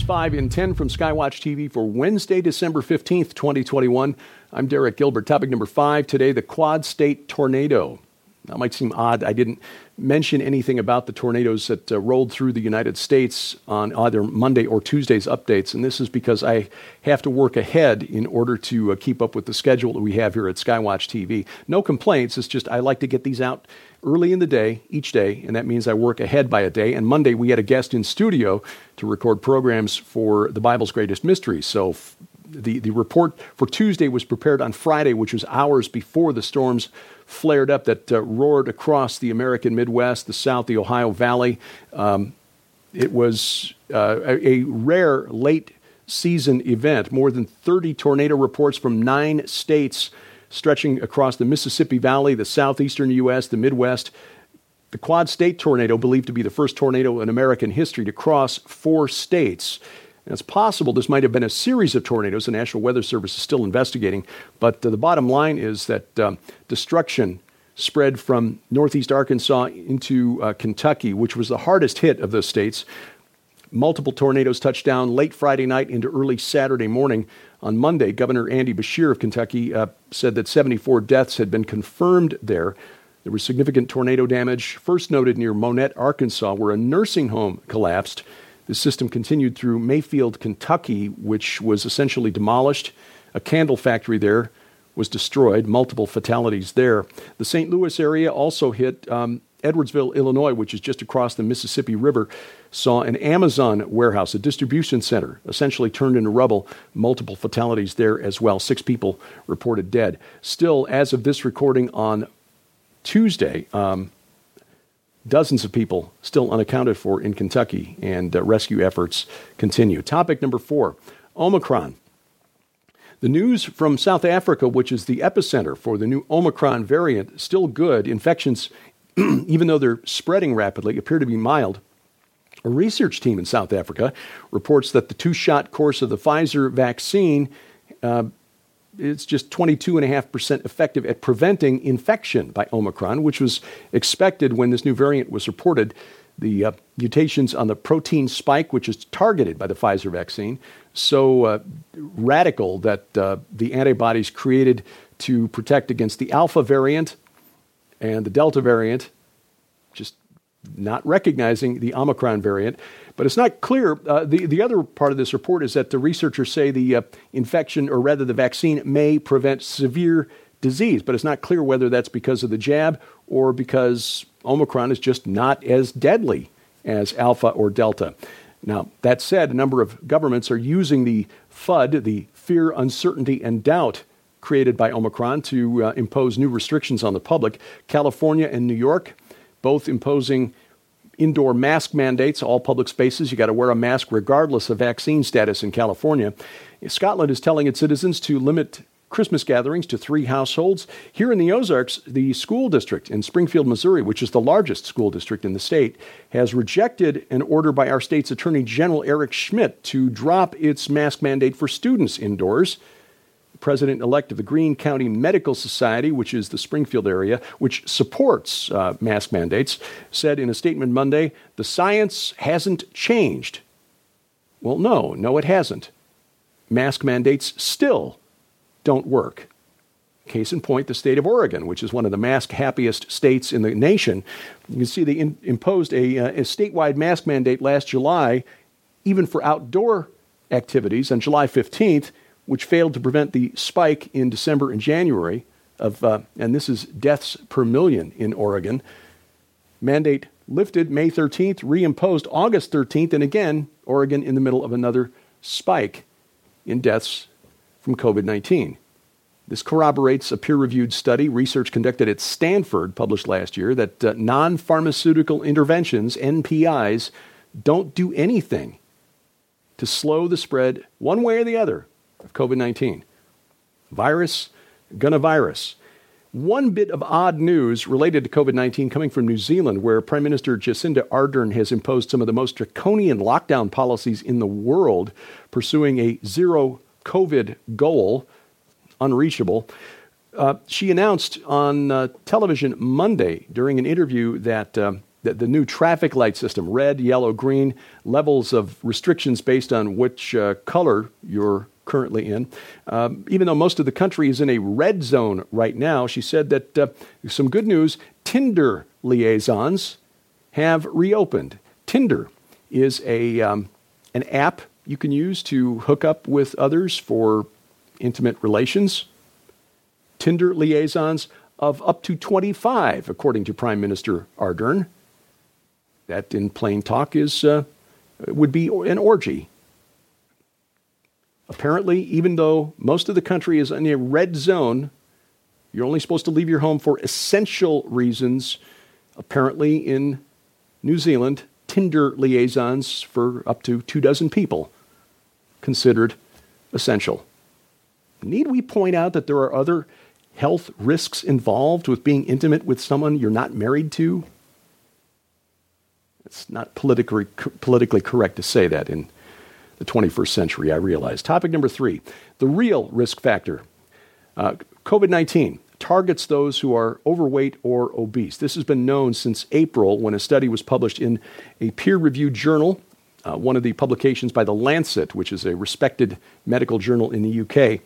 5 in 10 from Skywatch TV for Wednesday, December 15th, 2021. I'm Derek Gilbert. Topic number 5 today, the Quad State tornado. That might seem odd. I didn't mention anything about the tornadoes that rolled through the United States on either Monday or Tuesday's updates, and this is because I have to work ahead in order to keep up with the schedule that we have here at Skywatch TV. No complaints. It's just I like to get these out early in the day, each day, and that means I work ahead by a day. And Monday, we had a guest in studio to record programs for the Bible's Greatest Mysteries. So the report for Tuesday was prepared on Friday, which was hours before the storms flared up that roared across the American Midwest, the South, the Ohio Valley. It was a rare late season event. More than 30 tornado reports from 9 states stretching across the Mississippi Valley, the southeastern U.S., the Midwest. The Quad State tornado, believed to be the first tornado in American history to cross 4 states. And it's possible this might have been a series of tornadoes. The National Weather Service is still investigating. But the bottom line is that destruction spread from northeast Arkansas into Kentucky, which was the hardest hit of those states. Multiple tornadoes touched down late Friday night into early Saturday morning. On Monday, Governor Andy Beshear of Kentucky said that 74 deaths had been confirmed there. There was significant tornado damage, first noted near Monette, Arkansas, where a nursing home collapsed. The system continued through Mayfield, Kentucky, which was essentially demolished. A candle factory there was destroyed, multiple fatalities there. The St. Louis area also hit. Edwardsville, Illinois, which is just across the Mississippi River, saw an Amazon warehouse, a distribution center, essentially turned into rubble. Multiple fatalities there as well. 6 people reported dead. Still, as of this recording on Tuesday, dozens of people still unaccounted for in Kentucky, and rescue efforts continue. Topic number 4, Omicron. The news from South Africa, which is the epicenter for the new Omicron variant, still good. Infections, even though they're spreading rapidly, appear to be mild. A research team in South Africa reports that the 2-shot course of the Pfizer vaccine it's just 22.5% effective at preventing infection by Omicron, which was expected when this new variant was reported. The mutations on the protein spike, which is targeted by the Pfizer vaccine, so radical that the antibodies created to protect against the Alpha variant and the Delta variant, just not recognizing the Omicron variant. But it's not clear. The other part of this report is that the researchers say the infection, or rather the vaccine, may prevent severe disease. But it's not clear whether that's because of the jab or because Omicron is just not as deadly as Alpha or Delta. Now, that said, a number of governments are using the FUD, the fear, uncertainty, and doubt created by Omicron, to impose new restrictions on the public. California and New York, both imposing indoor mask mandates, all public spaces. You got to wear a mask regardless of vaccine status in California. Scotland is telling its citizens to limit Christmas gatherings to 3 households. Here in the Ozarks, the school district in Springfield, Missouri, which is the largest school district in the state, has rejected an order by our state's Attorney General Eric Schmidt to drop its mask mandate for students indoors. President-elect of the Greene County Medical Society, which is the Springfield area, which supports mask mandates, said in a statement Monday, the science hasn't changed. Well, no, it hasn't. Mask mandates still don't work. Case in point, the state of Oregon, which is one of the mask-happiest states in the nation. You can see they imposed a statewide mask mandate last July, even for outdoor activities on July 15th, which failed to prevent the spike in December and January of, and this is deaths per million in Oregon. Mandate lifted May 13th, reimposed August 13th, and again, Oregon in the middle of another spike in deaths from COVID-19. This corroborates a peer-reviewed study research conducted at Stanford, published last year, that non-pharmaceutical interventions, NPIs, don't do anything to slow the spread one way or the other of COVID-19. Virus, gonna virus. One bit of odd news related to COVID-19 coming from New Zealand, where Prime Minister Jacinda Ardern has imposed some of the most draconian lockdown policies in the world, pursuing a zero COVID goal, unreachable. She announced on television Monday during an interview that the the new traffic light system, red, yellow, green, levels of restrictions based on which color you're currently in. Even though most of the country is in a red zone right now, she said that some good news, Tinder liaisons have reopened. Tinder is an app you can use to hook up with others for intimate relations. Tinder liaisons of up to 25, according to Prime Minister Ardern. That, in plain talk, would be an orgy. Apparently, even though most of the country is in a red zone, you're only supposed to leave your home for essential reasons. Apparently, in New Zealand, Tinder liaisons for up to 24 people considered essential. Need we point out that there are other health risks involved with being intimate with someone you're not married to? It's not politically correct to say that in the 21st century, I realize. Topic number 3, the real risk factor. COVID-19 targets those who are overweight or obese. This has been known since April when a study was published in a peer-reviewed journal, one of the publications by The Lancet, which is a respected medical journal in the UK.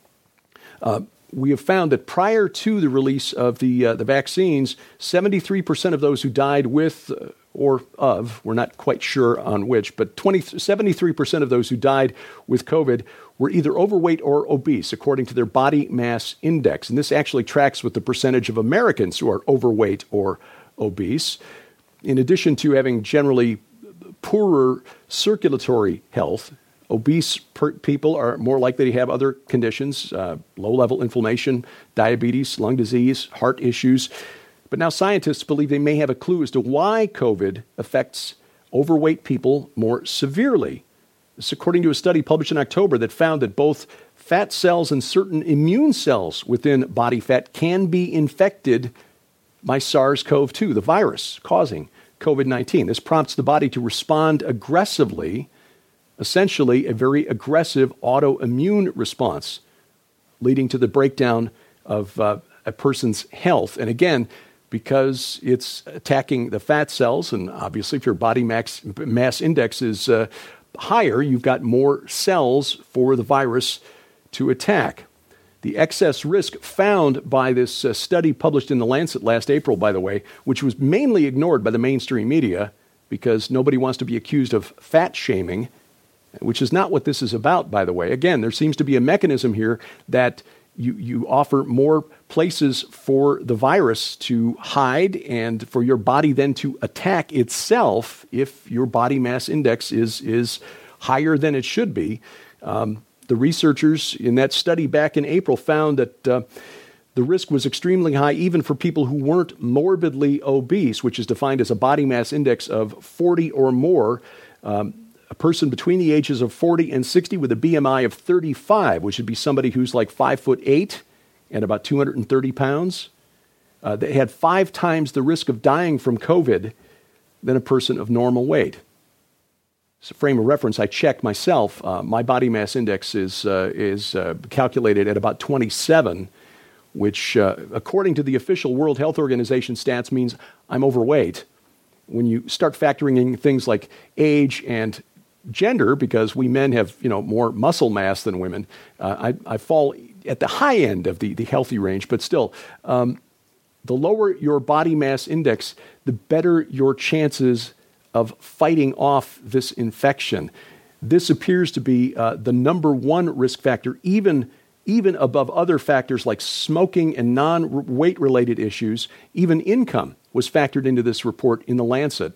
We have found that prior to the release of the vaccines, 73% of those who died with or of, we're not quite sure on which, but 73% of those who died with COVID were either overweight or obese, according to their body mass index. And this actually tracks with the percentage of Americans who are overweight or obese. In addition to having generally poorer circulatory health, obese people are more likely to have other conditions, low-level inflammation, diabetes, lung disease, heart issues. But now scientists believe they may have a clue as to why COVID affects overweight people more severely. This according to a study published in October that found that both fat cells and certain immune cells within body fat can be infected by SARS-CoV-2, the virus causing COVID-19. This prompts the body to respond aggressively, essentially a very aggressive autoimmune response, leading to the breakdown of a person's health. And again, because it's attacking the fat cells, and obviously if your body mass index is higher, you've got more cells for the virus to attack. The excess risk found by this study published in The Lancet last April, by the way, which was mainly ignored by the mainstream media because nobody wants to be accused of fat shaming, which is not what this is about, by the way. Again, there seems to be a mechanism here that you offer more places for the virus to hide and for your body then to attack itself if your body mass index is higher than it should be. The researchers in that study back in April found that the risk was extremely high even for people who weren't morbidly obese, which is defined as a body mass index of 40 or more. A person between the ages of 40 and 60 with a BMI of 35, which would be somebody who's like 5'8" and about 230 pounds. They had 5 times the risk of dying from COVID than a person of normal weight. As a frame of reference, I checked myself. My body mass index is calculated at about 27, which, according to the official World Health Organization stats, means I'm overweight. When you start factoring in things like age and gender, because we men have more muscle mass than women, I fall at the high end of the healthy range. But still, the lower your body mass index, the better your chances of fighting off this infection. This appears to be the number one risk factor, even above other factors like smoking and non-weight related issues. Even income was factored into this report in The Lancet.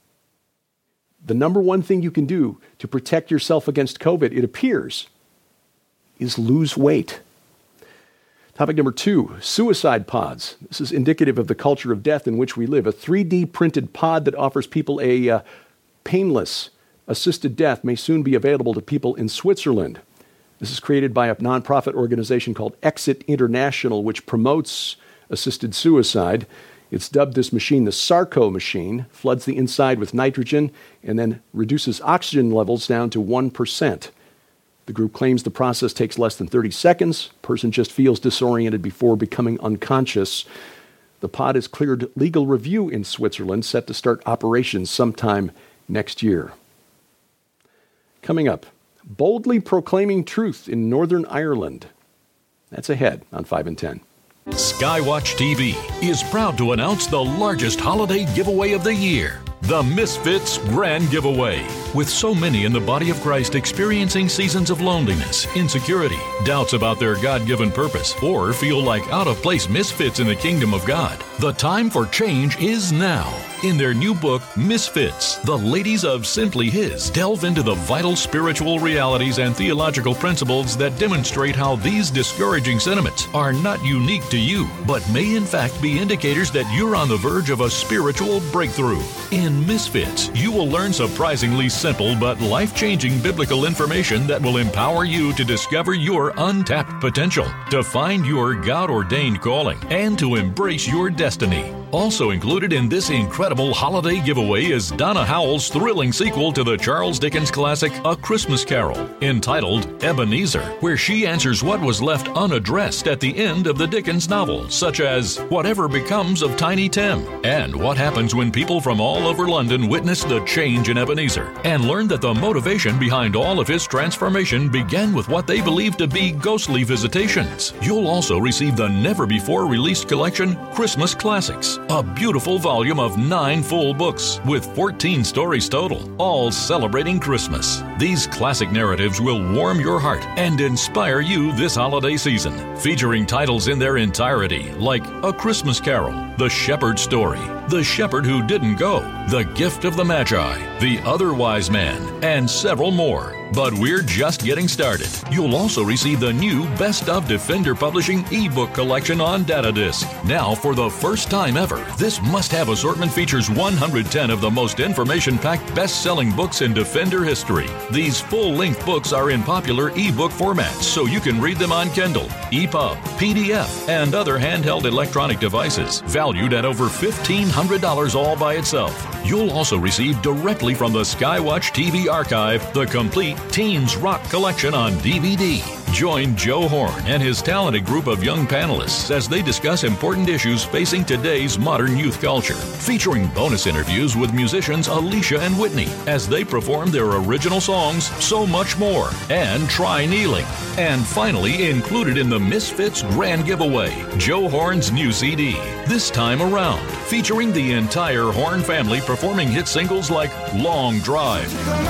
The number one thing you can do to protect yourself against COVID, it appears, is lose weight. Topic number 2, suicide pods. This is indicative of the culture of death in which we live. A 3D printed pod that offers people a painless assisted death may soon be available to people in Switzerland. This is created by a nonprofit organization called Exit International, which promotes assisted suicide. It's dubbed this machine the Sarco machine, floods the inside with nitrogen, and then reduces oxygen levels down to 1%. The group claims the process takes less than 30 seconds. The person just feels disoriented before becoming unconscious. The pod has cleared legal review in Switzerland, set to start operations sometime next year. Coming up, boldly proclaiming truth in Northern Ireland. That's ahead on 5 and 10. Skywatch TV is proud to announce the largest holiday giveaway of the year, the Misfits Grand Giveaway. With so many in the body of Christ experiencing seasons of loneliness, insecurity, doubts about their God-given purpose, or feel like out-of-place misfits in the kingdom of God, the time for change is now. In their new book, Misfits, the ladies of Simply His delve into the vital spiritual realities and theological principles that demonstrate how these discouraging sentiments are not unique to you, but may in fact be indicators that you're on the verge of a spiritual breakthrough. In Misfits, you will learn surprisingly simple but life-changing biblical information that will empower you to discover your untapped potential, to find your God-ordained calling, and to embrace your destiny. Also included in this incredible holiday giveaway is Donna Howell's thrilling sequel to the Charles Dickens classic A Christmas Carol, entitled Ebenezer, where she answers what was left unaddressed at the end of the Dickens novel, such as whatever becomes of Tiny Tim, and what happens when people from all over London witness the change in Ebenezer, and learn that the motivation behind all of his transformation began with what they believe to be ghostly visitations. You'll also receive the never-before-released collection, Christmas Classics, a beautiful volume of 9 full books with 14 stories total, all celebrating Christmas. These classic narratives will warm your heart and inspire you this holiday season, featuring titles in their entirety like A Christmas Carol, The Shepherd's Story, The Shepherd Who Didn't Go, The Gift of the Magi, The Other Wise Man, and several more. But we're just getting started. You'll also receive the new Best of Defender Publishing ebook collection on data disc. Now, for the first time ever, this must-have assortment features 110 of the most information-packed best-selling books in Defender history. These full-length books are in popular ebook formats, so you can read them on Kindle, EPUB, PDF, and other handheld electronic devices, valued at over $1,500 all by itself. You'll also receive directly from the Skywatch TV archive the complete Teens Rock collection on DVD. Join Joe Horn and his talented group of young panelists as they discuss important issues facing today's modern youth culture, featuring bonus interviews with musicians Alicia and Whitney as they perform their original songs, So Much More, and Try Kneeling. And finally, included in the Misfits Grand Giveaway, Joe Horn's new CD, This Time Around, featuring the entire Horn family performing hit singles like Long Drive,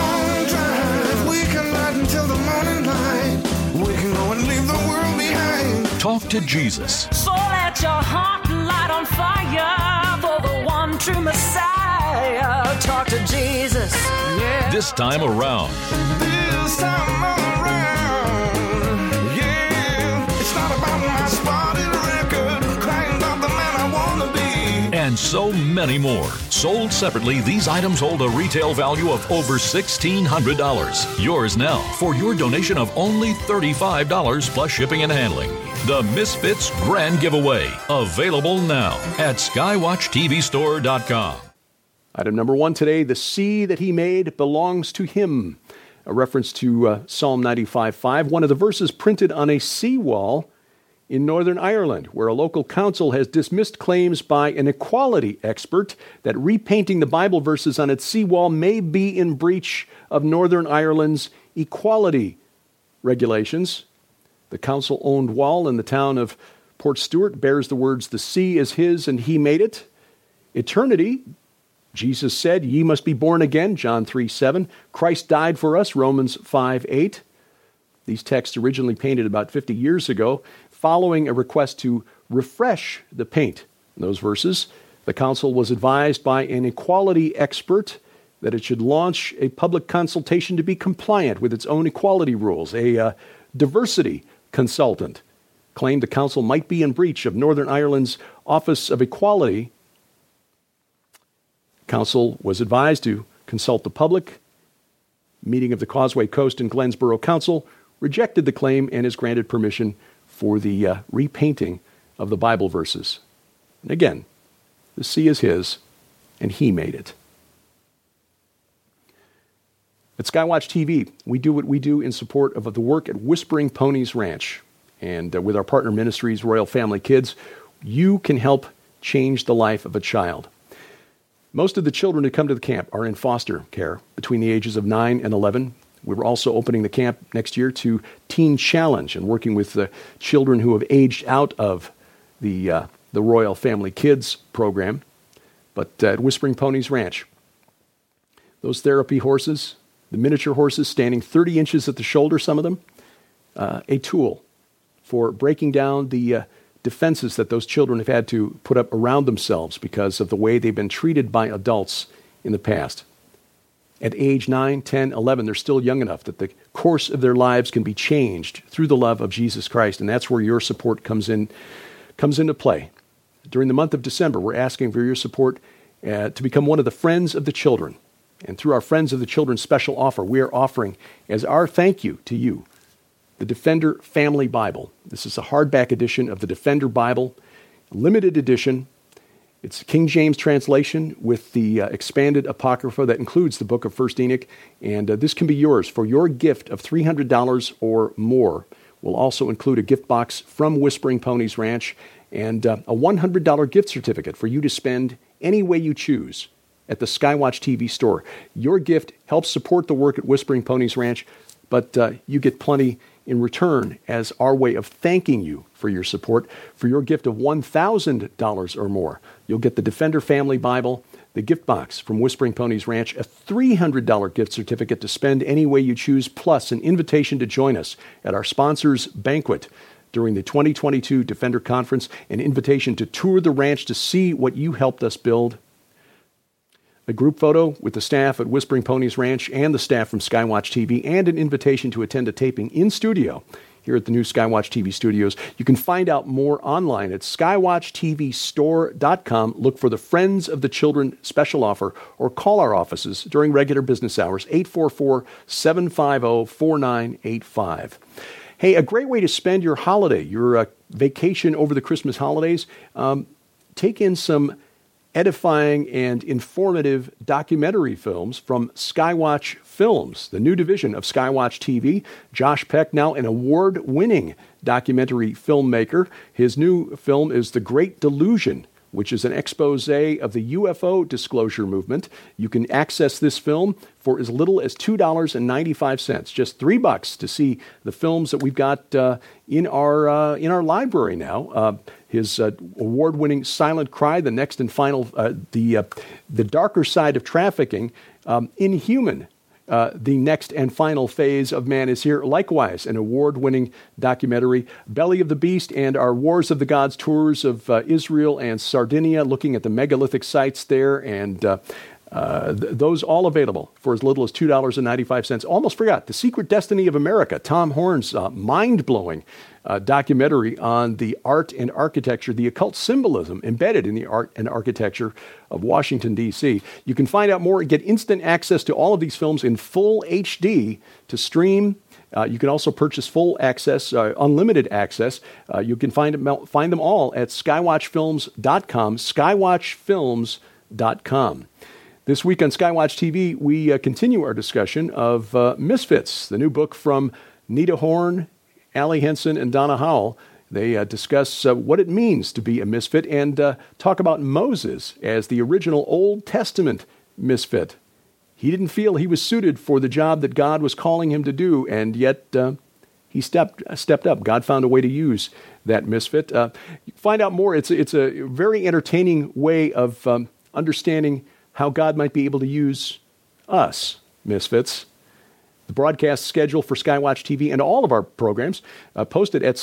until the morning light, we can go and leave the world behind. Talk to Jesus. So let your heart light on fire for the one true Messiah. Talk to Jesus. Yeah. This Time Around. This time around, yeah. It's not about my spotted record, crying about the man I want to be. And so many more. Sold separately, these items hold a retail value of over $1,600. Yours now for your donation of only $35 plus shipping and handling. The Misfits Grand Giveaway. Available now at SkywatchTVStore.com. Item number 1 today, the sea that he made belongs to him. A reference to Psalm 95:5, one of the verses printed on a seawall in Northern Ireland, where a local council has dismissed claims by an equality expert that repainting the Bible verses on its seawall may be in breach of Northern Ireland's equality regulations. The council-owned wall in the town of Port Stewart bears the words, "The sea is his and he made it." Eternity, Jesus said, "Ye must be born again," John 3:7. Christ died for us, Romans 5:8. These texts originally painted about 50 years ago. Following a request to refresh the paint in those verses, the council was advised by an equality expert that it should launch a public consultation to be compliant with its own equality rules. A diversity consultant claimed the council might be in breach of Northern Ireland's Office of Equality. Council was advised to consult the public. Meeting of the Causeway Coast and Glensborough Council rejected the claim and is granted permission for the repainting of the Bible verses. And again, the sea is his, and he made it. At Skywatch TV, we do what we do in support of the work at Whispering Ponies Ranch. And with our partner ministries, Royal Family Kids, you can help change the life of a child. Most of the children who come to the camp are in foster care between the ages of 9 and 11. We're also opening the camp next year to Teen Challenge and working with the children who have aged out of the Royal Family Kids program. But at Whispering Ponies Ranch, those therapy horses, the miniature horses standing 30 inches at the shoulder, some of them, a tool for breaking down the defenses that those children have had to put up around themselves because of the way they've been treated by adults in the past. At age 9, 10, 11, they're still young enough that the course of their lives can be changed through the love of Jesus Christ, and that's where your support comes into play. During the month of December, we're asking for your support to become one of the Friends of the Children. And through our Friends of the Children special offer, we are offering, as our thank you to you, the Defender Family Bible. This is a hardback edition of the Defender Bible, limited edition. It's a King James translation with the expanded Apocrypha that includes the book of 1 Enoch. And this can be yours for your gift of $300 or more. We'll also include a gift box from Whispering Ponies Ranch and a $100 gift certificate for you to spend any way you choose at the Skywatch TV store. Your gift helps support the work at Whispering Ponies Ranch, but you get plenty in return as our way of thanking you for your support. For your gift of $1,000 or more, you'll get the Defender Family Bible, the gift box from Whispering Ponies Ranch, a $300 gift certificate to spend any way you choose, plus an invitation to join us at our sponsors' banquet during the 2022 Defender Conference, an invitation to tour the ranch to see what you helped us build, a group photo with the staff at Whispering Ponies Ranch and the staff from Skywatch TV, and an invitation to attend a taping in studio here at the new Skywatch TV studios. You can find out more online at skywatchtvstore.com. Look for the Friends of the Children special offer or call our offices during regular business hours, 844-750-4985. Hey, a great way to spend your holiday, your vacation over the Christmas holidays, take in some edifying and informative documentary films from Skywatch Films, the new division of Skywatch TV. Josh Peck, now an award-winning documentary filmmaker. His new film is The Great Delusion, which is an expose of the UFO disclosure movement. You can access this film for as little as $2.95, just $3 to see the films that we've got in our library now. His award-winning Silent Cry, the next and final, the darker side of trafficking, Inhuman. The next and final phase of Man is Here. Likewise, an award-winning documentary, Belly of the Beast, and our Wars of the Gods tours of Israel and Sardinia, looking at the megalithic sites there, and those all available for as little as $2.95. Almost forgot, The Secret Destiny of America, Tom Horn's mind-blowing documentary on the art and architecture, the occult symbolism embedded in the art and architecture of Washington, D.C. You can find out more and get instant access to all of these films in full HD to stream. You can also purchase full access, unlimited access. You can find them all at skywatchfilms.com, skywatchfilms.com. This week on Skywatch TV, we continue our discussion of Misfits, the new book from Nita Horn, Allie Henson, and Donna Howell. They discuss what it means to be a misfit and talk about Moses as the original Old Testament misfit. He didn't feel he was suited for the job that God was calling him to do, and yet he stepped up. God found a way to use that misfit. Find out more. It's a very entertaining way of understanding how God might be able to use us, misfits. The broadcast schedule for Skywatch TV and all of our programs posted at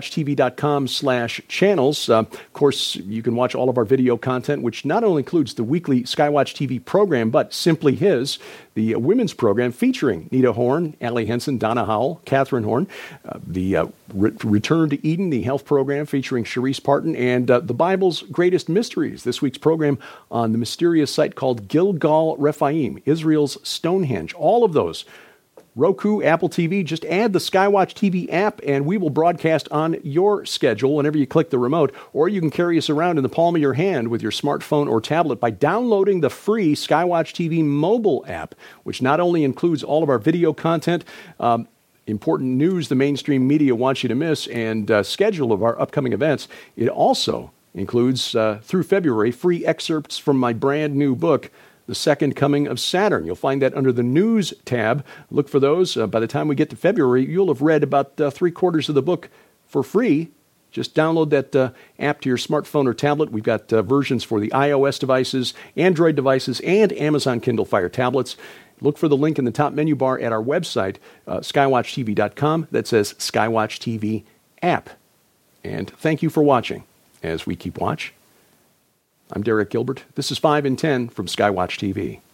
skywatchtv.com/channels. Of course, you can watch all of our video content, which not only includes the weekly Skywatch TV program, but Simply His, the women's program featuring Nita Horn, Allie Henson, Donna Howell, Catherine Horn, the Return to Eden, the health program featuring Sharice Parton, and the Bible's Greatest Mysteries, this week's program on the mysterious site called Gilgal Rephaim, Israel's Stonehenge. All of those Roku, Apple TV, just add the Skywatch TV app and we will broadcast on your schedule whenever you click the remote, or you can carry us around in the palm of your hand with your smartphone or tablet by downloading the free Skywatch TV mobile app, which not only includes all of our video content, important news the mainstream media wants you to miss, and schedule of our upcoming events, it also Includes, through February, free excerpts from my brand new book, The Second Coming of Saturn. You'll find that under the News tab. Look for those. By the time we get to February, you'll have read about 3/4 of the book for free. Just download that app to your smartphone or tablet. We've got versions for the iOS devices, Android devices, and Amazon Kindle Fire tablets. Look for the link in the top menu bar at our website, skywatchtv.com, that says Skywatch TV app. And thank you for watching. As we keep watch, I'm Derek Gilbert. This is 5 in 10 from Skywatch TV.